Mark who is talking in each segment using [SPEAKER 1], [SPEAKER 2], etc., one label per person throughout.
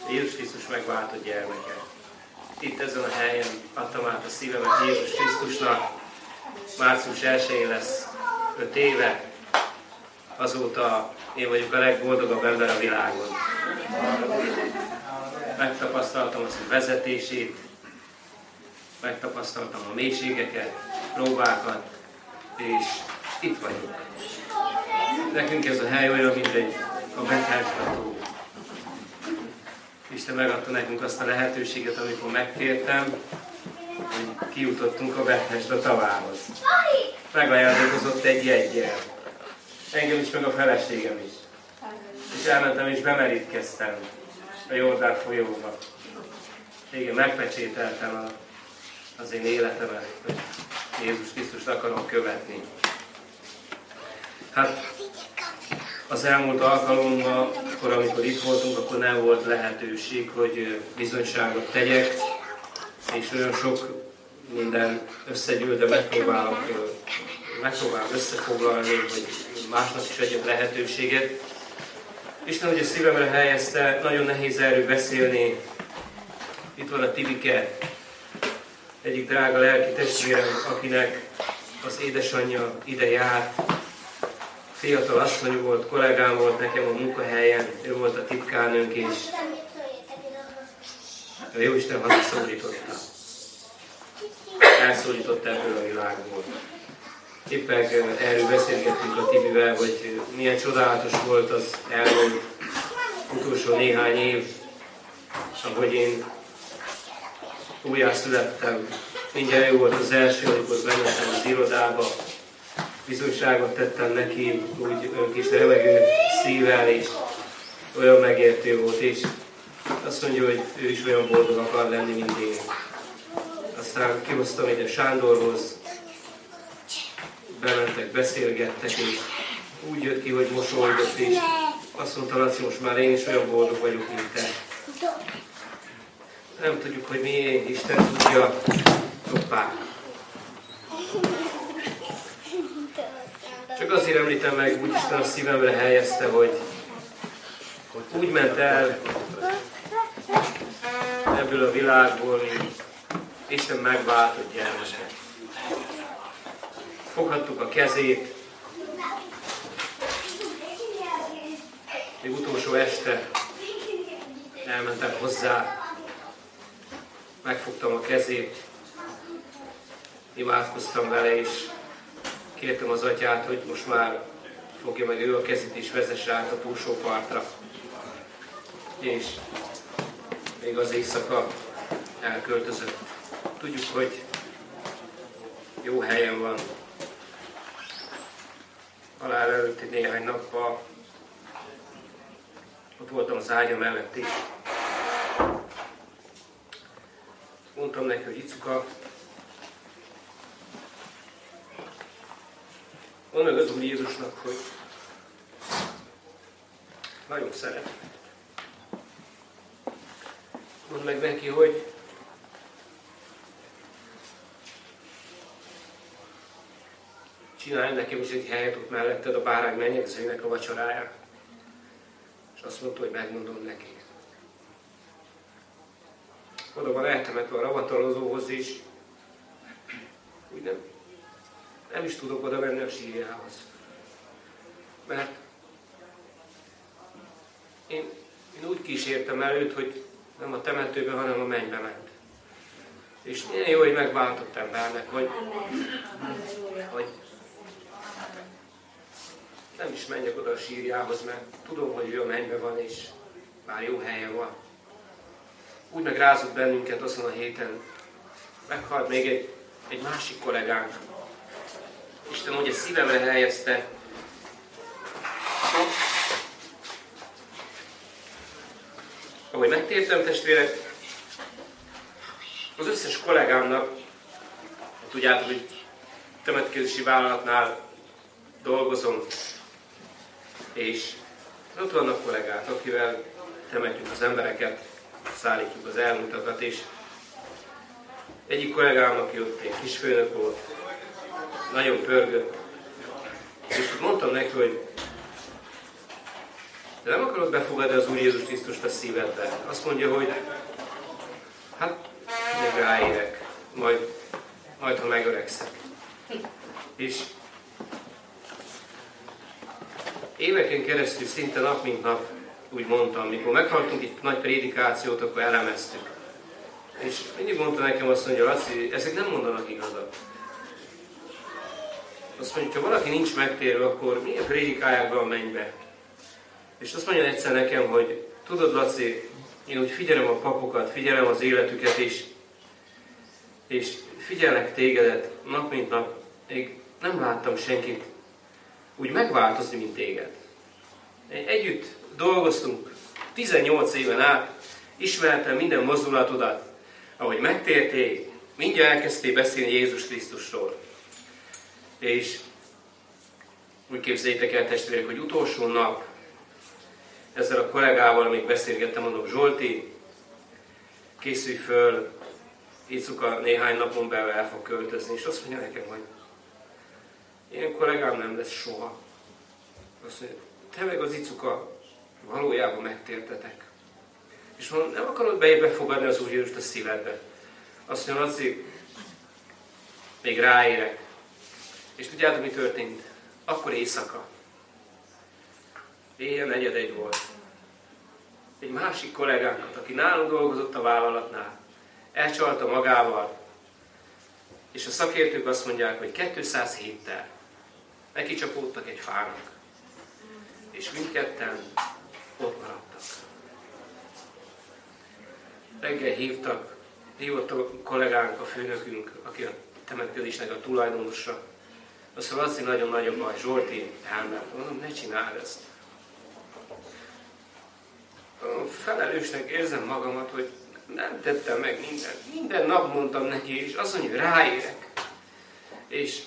[SPEAKER 1] Jézus Krisztus megváltott gyermeke. Itt ezen a helyen adtam át a szívemet Jézus Krisztusnak. Március 1-én lesz 5 éve. Azóta én vagyok a legboldogabb ember a világon. Megtapasztaltam az ő vezetését, megtapasztaltam a mélységeket, próbákat, és itt vagyunk. Nekünk ez a hely olyan, mint a Bethesda-tó. Isten megadta nekünk azt a lehetőséget, amikor megkértem, hogy kijutottunk a Bethesda tavához. Megajándékozott egy jeggyel. Engem is, meg a feleségem is. És elmentem és bemerítkeztem a Jordán folyóba. Igen, megpecsételtem az én életemet, hogy Jézus Krisztust akarom követni. Hát az elmúlt alkalommal, akkor amikor itt voltunk, akkor nem volt lehetőség, hogy bizonyságot tegyek, és olyan sok minden összegyűlt, de megpróbálom összefoglalni, hogy másnak is adjak lehetőséget. Isten ugye szívemre helyezte, nagyon nehéz erről beszélni. Itt van a Tibike, egyik drága lelki testvérem, akinek az édesanyja ide járt. Fiatal asszony volt, kollégám volt nekem a munkahelyen, ő volt a titkárnőnk, és a Jóisten hazaszólította. Elszólította ebből a világból. Éppen erről beszélgettünk a Tibivel, hogy milyen csodálatos volt az elmúlt utolsó néhány év, ahogy én újjászülettem. Mindjárt ő volt az első, amikor bementem az irodába. Bizonyságot tettem neki, úgy ön kis remegő szívvel, és olyan megértő volt, és azt mondja, hogy ő is olyan boldog akar lenni, mint én. Aztán kihoztam ide Sándorhoz, bementek, beszélgettek, és úgy jött ki, hogy mosolygott, és azt mondta, Laci, most már én is olyan boldog vagyok, mint te. Nem tudjuk, hogy miért, Isten tudja, hoppá. Csak azért említem meg, úgy Isten a szívemre helyezte, hogy úgy ment el ebből a világból, mint Isten megváltott gyermeke. Foghattuk a kezét, még utolsó este elmentem hozzá, megfogtam a kezét, imádkoztam vele, és kértem az atyát, hogy most már fogja meg ő a kezét és vezesse át a túlsó partra. És még az éjszaka elköltözött. Tudjuk, hogy jó helyen van. Halál előtti néhány nappal ott voltam az ágya mellett is. Mondtam neki, hogy Icuka, mondd meg az Úr Jézusnak, hogy nagyon szeret. Mondd meg neki, hogy csinálj nekem is egy helyet ott melletted a bárány menyegzőinek a vacsoráján. És azt mondta, hogy megmondom neki. Oda van eltemetve a ravatalozóhoz is. Úgy nem is tudok oda menni a sírjához. Mert én úgy kísértem el őt, hogy nem a temetőbe, hanem a mennybe ment. És milyen jó, hogy megváltott embernek, hogy nem is menjek oda a sírjához, mert tudom, hogy ő a mennybe van, és már jó helyen van. Úgy megrázott bennünket azon a héten. Meghalt még egy másik kollégánk. Isten ugye szívemre helyezte. Ahogy megtértem, testvérek, az összes kollégámnak, tudjátok, hogy temetkezési vállalatnál dolgozom, és ott vannak kollégák, akivel temetjük az embereket, szállítjuk az elmúltakat, és egyik kollégám, aki ott egy kisfőnök volt, nagyon pörgött, és mondtam neki, hogy De nem akarod befogadni az Úr Jézus Krisztust a szívedbe. Azt mondja, hogy hát még ráérek, majd ha megöregszek. És éveken keresztül szinte nap mint nap úgy mondtam, mikor meghallottunk egy nagy prédikációt, akkor elemeztük. És mindig mondta nekem azt mondja, Laci, ezek nem mondanak igazat. Azt mondja, ha valaki nincs megtérve, akkor miért prédikálják be a mennybe? És azt mondja egyszer nekem, hogy tudod, Laci, én úgy figyelem a papokat, figyelem az életüket is, és figyelek tégedet nap mint nap, még nem láttam senkit úgy megváltozni, mint téged. Együtt dolgoztunk 18 éven át, ismertem minden mozdulatodat, ahogy megtértél, mindjárt elkezdtél beszélni Jézus Krisztusról. És úgy képzeljétek el, testvérek, hogy utolsó nap ezzel a kollégával még beszélgettem, mondom, Zsolti, készülj föl, Icuka néhány napon belül el fog költözni, és azt mondja nekem, hogy ilyen kollégám nem lesz soha. Azt mondja, te meg az Icuka valójában megtértetek. És mondom, nem akarod befogadni az Úr Jézust a szívedbe. Azt mondja, Laci, még ráérek. És tudjátok, mi történt? Akkor éjszaka. Éjjel 4:45 volt. Egy másik kollégánkat, aki nálunk dolgozott a vállalatnál, elcsalta magával, és a szakértők azt mondják, hogy 207-tel neki csapódtak egy fának, és mindketten ott maradtak. Reggel hívott a kollégánk, a főnökünk, aki a temetkezésnek a tulajdonosa. Azt mondja, Laci, nagyon-nagyon baj, Zsolti, elment. Mondom, ne csináld ezt. Felelősnek érzem magamat, hogy nem tettem meg mindent. Minden nap mondtam neki, és azt mondja, hogy ráérek. És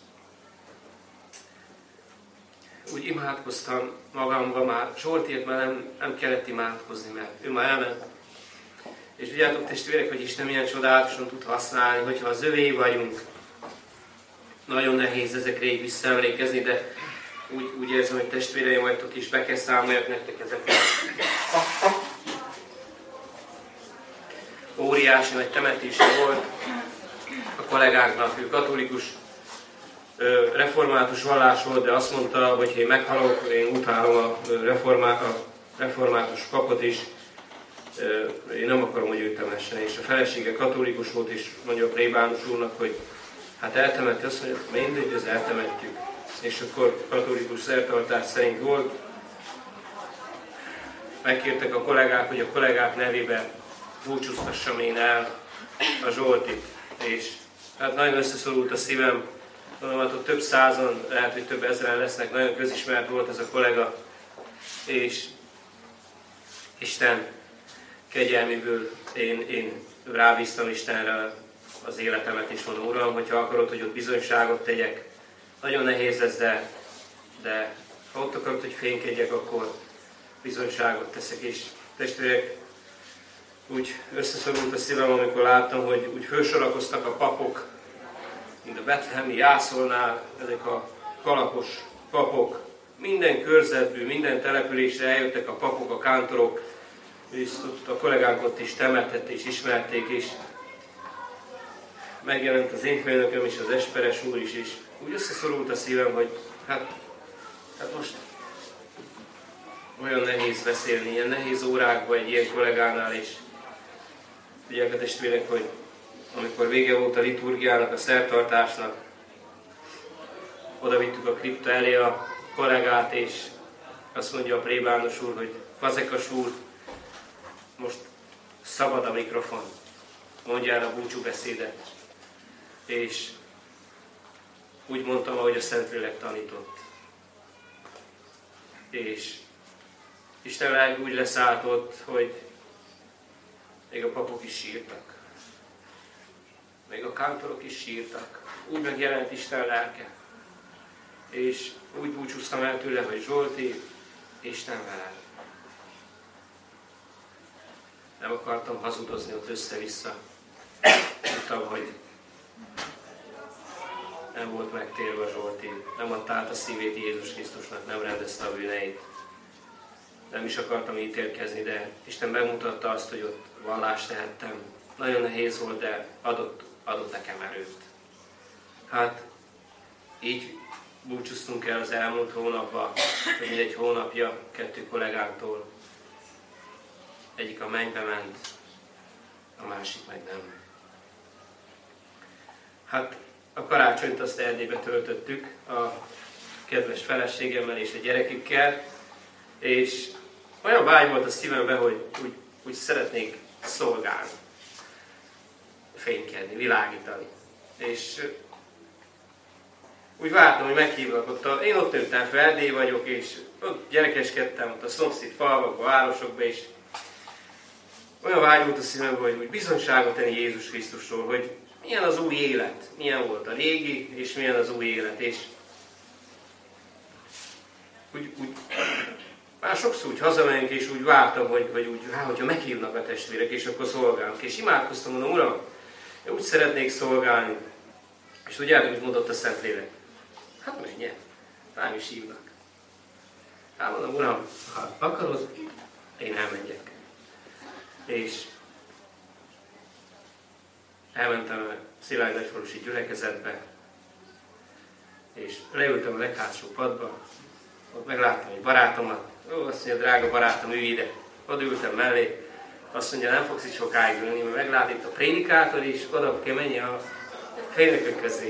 [SPEAKER 1] úgy imádkoztam magamban már, Zsoltiért már nem kellett imádkozni, mert ő már elment. És tudjátok, testvérek, hogy Isten milyen csodálatosan tud használni, hogyha az övé vagyunk. Nagyon nehéz ezekre így visszaemlékezni, de úgy érzem, hogy testvéreim vagytok, és be kell számoljak nektek ezeket. Óriási nagy temetése volt a kollégánknak, ő katolikus, református vallás volt, de azt mondta, hogy ha én meghalok, én utálom a református papot is, én nem akarom, hogy őt temessen. És a felesége katolikus volt, és mondja a plébános úrnak, hogy hát eltemeti, azt mondja, mindegy, ez eltemetjük. És akkor katolikus szertartás szerint volt. Megkértek a kollégák, hogy a kollégák nevében búcsúztassam én el a Zsoltit. És hát nagyon összeszorult a szívem. Mondom, hát ott több százan, lehet, hogy több ezeren lesznek, nagyon közismert volt ez a kollega. És Isten kegyelméből én rábíztam Istenre az életemet, és mondom, Uram, hogyha akarod, hogy ott bizonyságot tegyek, nagyon nehéz ez, de ha ott akarod, hogy fénykedjek, akkor bizonyságot teszek. És testvérek, úgy összeszorult a szívem, amikor láttam, hogy úgy felsorakoztak a papok, mint a betlehemi jászolnál, ezek a kalapos papok, minden körzetből, minden településre eljöttek a papok, a kántorok, és a kollégánk ott is temetett és ismerték, és megjelent az én főnököm és az Esperes úr is, és úgy összeszorult a szívem, hogy hát most olyan nehéz beszélni, ilyen nehéz órákban egy ilyen kollégánál, és tudják a testvérek, hogy amikor vége volt a liturgiának, a szertartásnak, oda vittük a kripta elé a kollégát, és azt mondja a plébános úr, hogy Fazekas úr, most szabad a mikrofon, mondja el a búcsúbeszédet. És úgy mondtam, ahogy a Szentlélek tanított. És Isten lelke úgy leszállt ott, hogy még a papok is sírtak. Még a kántorok is sírtak. Úgy megjelent Isten lelke. És úgy búcsúztam el tőle, hogy Zsolti, Isten veled. Nem akartam hazudozni ott össze-vissza. Tudtam, hogy nem volt megtérve Zsolti, nem adta át a szívét Jézus Krisztusnak, nem rendezte a bűneit. nem is akartam ítélkezni, de Isten megmutatta azt, hogy ott vallást tehettem. Nagyon nehéz volt, de adott nekem erőt. Hát így búcsúztunk el az elmúlt hónapban, több mint egy hónapja 2 kollégánktól. Egyik a mennybe ment, a másik meg nem. Hát a karácsonyt azt Erdélybe töltöttük a kedves feleségemmel és a gyerekükkel, és olyan vágy volt a szívemben, hogy úgy szeretnék szolgálni, fénykedni, világítani. És úgy vártam, hogy meghívnak ott. Én ott nőttem fel, Erdély vagyok, és ott gyerekeskedtem ott a szomszéd falvakban, városokban, és olyan vágy volt a szívemben, hogy úgy bizonyságot tenni Jézus Krisztusról, hogy milyen az új élet, milyen volt a régi, és milyen az új élet. És már sokszor úgy hazamegyünk, és úgy vártam, hogyha meghívnak a testvérek, és akkor szolgálunk. És imádkoztam, mondom, Uram, én úgy szeretnék szolgálni. És tudjátok, mit mondott a Szentlélek? Hát menj el, rám is hívnak. Hát mondom, Uram, ha akarod, én elmegyek. És elmentem a Szilágy Nagyfalusi gyülekezetbe, és leültem a leghátsó padba, ott megláttam egy barátomat, azt mondja, drága barátom, ülj ide. Oda ültem mellé, azt mondja, nem fogsz itt sokáig ülni, mert meglát itt a prédikátor, és oda kell menni a főnökök közé.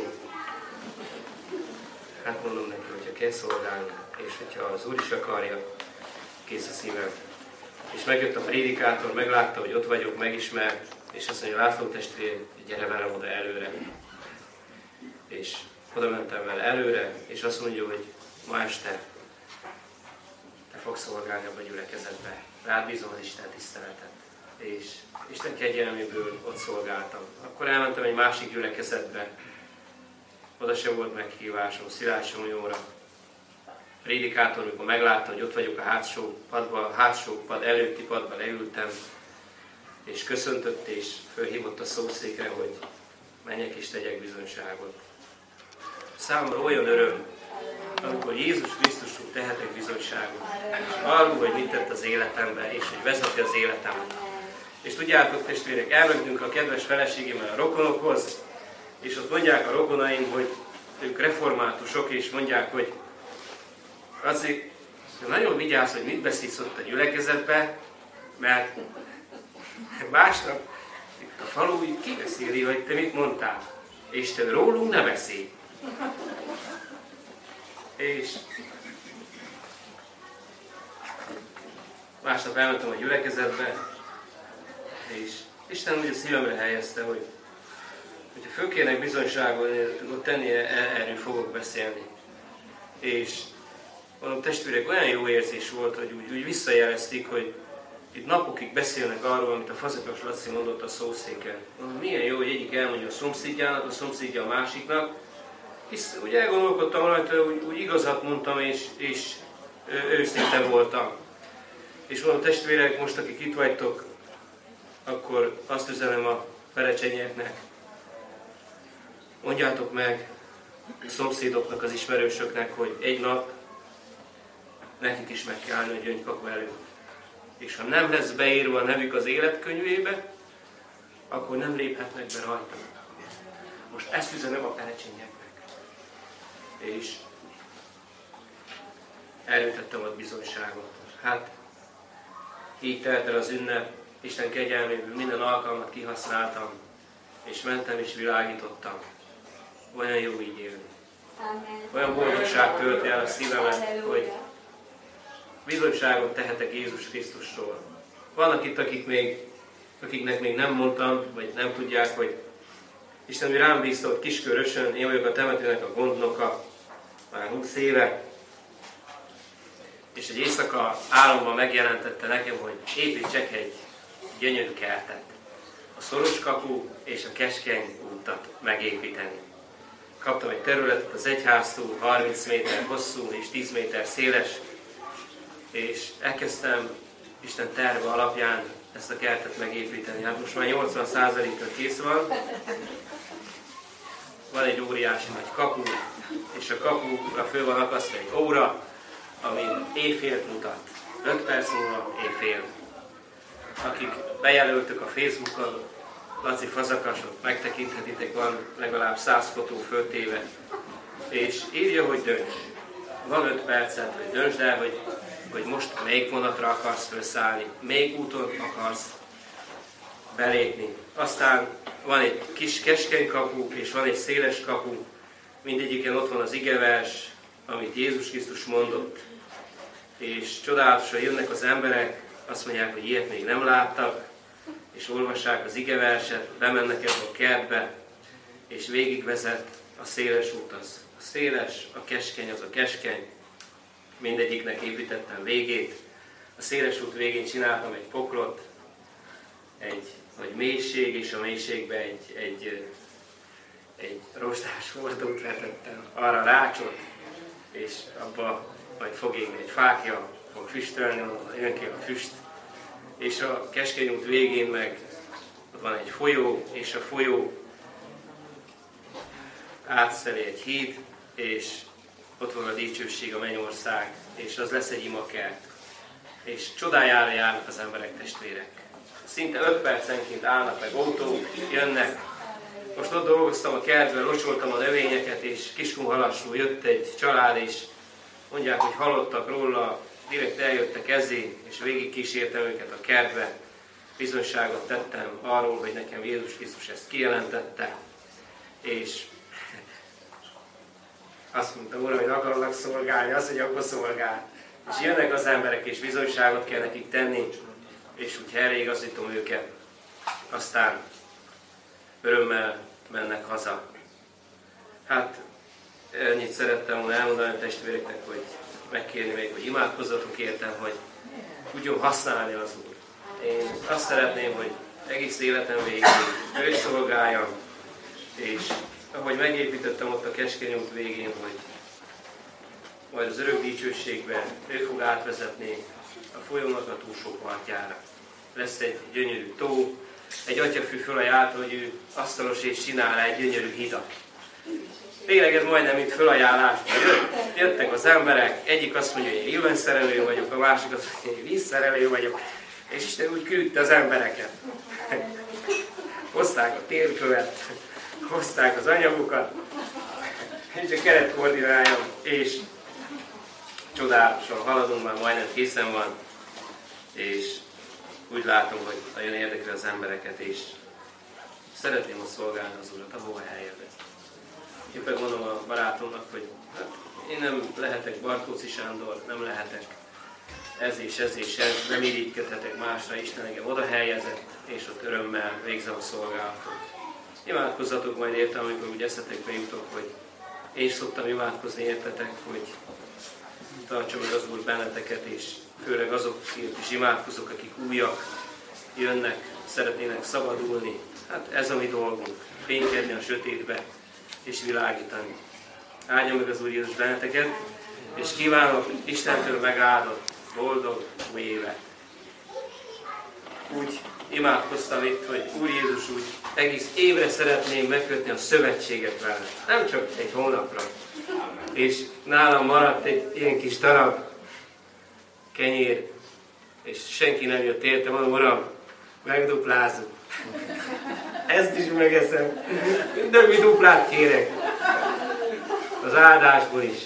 [SPEAKER 1] Hát mondom neki, hogyha kell szolgálni, és hogyha az Úr is akarja, kész a szívem. És megjött a prédikátor, meglátta, hogy ott vagyok, megismert, és azt mondja, László testvér, gyere velem oda előre. És oda mentem vele előre, és azt mondja, hogy ma este te fogsz szolgálni abba a gyülekezetbe. Rád bízom az Isten tiszteletet. És Isten kegyelméből ott szolgáltam. Akkor elmentem egy másik gyülekezetbe. Oda se volt meghívásom, Szilágy Somlyóra. A prédikátor, mikor meglátta, hogy ott vagyok a hátsó pad előtti padban leültem, és köszöntött, és fölhívott a szószékre, hogy menjek és tegyek bizonyságot. Számomra olyan öröm, amikor Jézus Krisztusról tehetek bizonyságot, arról, hogy mit tett az életemben, és hogy vezeti az életemet. És tudjátok, testvérek, elmentünk a kedves feleségemmel a rokonokhoz, és ott mondják a rokonaim, hogy ők reformátusok, és mondják, hogy azért nagyon vigyázz, hogy mit beszélsz ott a gyülekezetbe, mert másnap itt a falu kibeszéli, hogy te mit mondtál, és te rólunk ne beszélj. És másnap elmentem a gyülekezetbe, és Isten úgy a szívemre helyezte, hogy hogyha fölkérnek bizonyságot tenni, erről fogok beszélni. És mondom, testvérek, olyan jó érzés volt, hogy úgy visszajelezték, hogy itt napokig beszélnek arról, amit a Fazekas Laci mondott a szószéken. Mondom, milyen jó, hogy egyik elmondja a szomszédjának, a szomszédja a másiknak. Hisz úgy elgondolkodtam rajta, úgy igazat mondtam, és őszinte voltam. És mondom, testvérek, most akik itt vagytok, akkor azt üzenem a perecsenyeknek, mondjátok meg a szomszédoknak, az ismerősöknek, hogy egy nap nekik is meg kell állni a gyöngykapu előtt. És ha nem lesz beírva a nevük az életkönyvébe, akkor nem léphetnek be rajta. Most ezt üzenem a perecsenyeknek. És előtettem a bizonyságot. Hát így telt el az ünnep, Isten kegyelméből minden alkalmat kihasználtam, és mentem és világítottam. Olyan jó így élni. Olyan boldogság tölti el a szívemet, hogy bizonyságot tehetek Jézus Krisztusról. Vannak itt, akiknek még nem mondtam, vagy nem tudják, hogy Isten rám bízta, hogy Kiskörösön, én vagyok a temetőnek a gondnoka, már 20 éve, és egy éjszaka álomban megjelentette nekem, hogy építsek egy gyönyörű kertet. A szoros kapu és a keskeny útat megépíteni. Kaptam egy területet az egyháztól, 30 méter hosszú és 10 méter széles, és elkezdtem Isten terve alapján ezt a kertet megépíteni. Hát most már 80%-ra kész van. Van egy óriási nagy kapu, és a kapura föl van akasztva egy óra, ami éjfélt mutat. 5 perc múlva éjfél. Akik bejelöltök a Facebookon, Laci Fazakasot megtekinthetitek, van legalább 100 fotó föltéve, és írja, hogy dönts. Van 5 percet, hogy döntsd el, hogy most melyik vonatra akarsz felszállni, melyik úton akarsz belépni. Aztán van egy kis keskeny kapu, és van egy széles kapu, mindegyiken ott van az igevers, amit Jézus Krisztus mondott. És csodálatosan jönnek az emberek, azt mondják, hogy ilyet még nem láttak, és olvassák az igeverset, bemennek ebbe a kertbe, és végigvezet a széles út az. A széles, a keskeny az a keskeny, mindegyiknek építettem végét. A széles út végén csináltam egy poklot, egy mélység, és a mélységbe egy rozsdás hordót vetettem, arra rácsot, és abba majd fog égni egy fákja, fog füstölni, jön ki a füst. És a keskeny út végén meg van egy folyó, és a folyó átszeli egy híd, és ott van a dicsőség, a mennyország, és az lesz egy imakert. És csodájára járnak az emberek, testvérek. Szinte 5 percenként állnak meg autók, jönnek. Most ott dolgoztam a kertben, locsoltam a növényeket, és Kiskunhalasról jött egy család, és mondják, hogy hallottak róla, direkt eljöttek ezé, és végig kísértem őket a kertbe. Bizonyságot tettem arról, hogy nekem Jézus Krisztus ezt kijelentette, és azt mondtam, Uram, hogy akarlak szolgálni, azt, hogy akkor szolgál. És jönnek az emberek, és bizonyságot kell nekik tenni, és úgy helyreigazítom őket. Aztán örömmel mennek haza. Hát, ennyit szerettem volna elmondani a testvéreknek, hogy megkérni még, hogy imádkozzatok értem, hogy tudjon használni az Úr. Én azt szeretném, hogy egész életem végig őt szolgáljam, és ahogy megépítettem ott a keskeny út végén, hogy majd az örök dicsőségbe ő fog átvezetni a folyónak a túlsó partjára. Lesz egy gyönyörű tó, egy atyafű fölajánlott, hogy ő asztalos és csinál egy gyönyörű hidat. Tényleg ez majdnem mint fölajánlásban. Jöttek az emberek, egyik azt mondja, hogy én villanyszerelő vagyok, a másik azt mondja, hogy én vízszerelő vagyok, és Isten úgy küldte az embereket. Hozták a térkövet, hozták az anyagokat, és a keret koordináljam, és csodálatosan haladunk, már majdnem készen van, és úgy látom, hogy nagyon érdekli az embereket, és szeretném ott szolgálni az Urat, ahova eljövök. Éppen mondom a barátomnak, hogy hát, én nem lehetek Bartóczy Sándor, nem lehetek ez és ez és ez, nem irigykedhetek másra, Isten engem oda helyezett, és ott örömmel végzem a szolgálatot. Imádkozzatok majd értem, amikor úgy eszetekbe jutok, hogy én is szoktam imádkozni értetek, hogy tartsa meg az Úr benneteket, és főleg azokért is imádkozok, akik újak, jönnek, szeretnének szabadulni. Hát ez a mi dolgunk, fénykedni a sötétbe, és világítani. Áldja meg az Úr Jézus benneteket, és kívánok Istentől megáldott, boldog új évet. Úgy imádkoztam itt, hogy Úr Jézus, úgy egész évre szeretném megkötni a szövetséget vele. Nem csak egy hónapra. És nálam maradt egy ilyen kis darab kenyér, és senki nem jött érte, mondom, Uram, megduplázunk. Ezt is megeszem. Mindenki duplát kérek. Az áldásból is.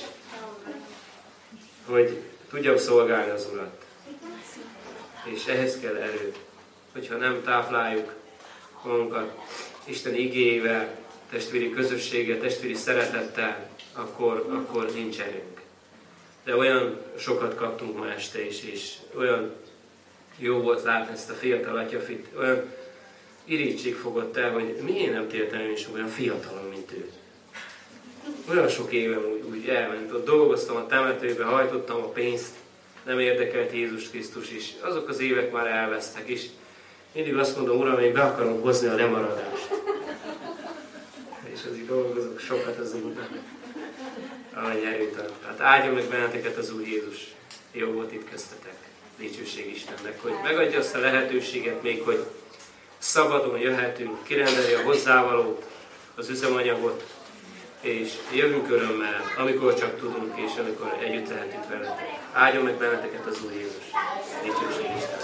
[SPEAKER 1] Hogy tudjam szolgálni az Urat. És ehhez kell erő. Hogyha nem tápláljuk magunkat Isten igéjével, testvéri közösséggel, testvéri szeretettel, akkor nincs erőnk. De olyan sokat kaptunk ma este is, és olyan jó volt látni ezt a fiatal atyafit, olyan irigység fogott el, hogy miért nem tértem én is olyan fiatalon, mint ő. Olyan sok évem úgy elment, ott dolgoztam a temetőbe, hajtottam a pénzt, nem érdekelt Jézus Krisztus is. Azok az évek már elvesztek, és mindig azt mondom, Uram, én be akarom hozni a lemaradást. És azért dolgozok sokat az Úrnak. Amennyi erőt ad. Hát áldja meg benneteket az Úr Jézus. Jó volt itt köztetek. Dicsőség Istennek, hogy megadja azt a lehetőséget még, hogy szabadon jöhetünk, kirendeli a hozzávalót, az üzemanyagot, és jövünk örömmel, amikor csak tudunk, és amikor együtt lehetünk veletek. Áldjon meg benneteket az Úr Jézus. Dicsőség Isten.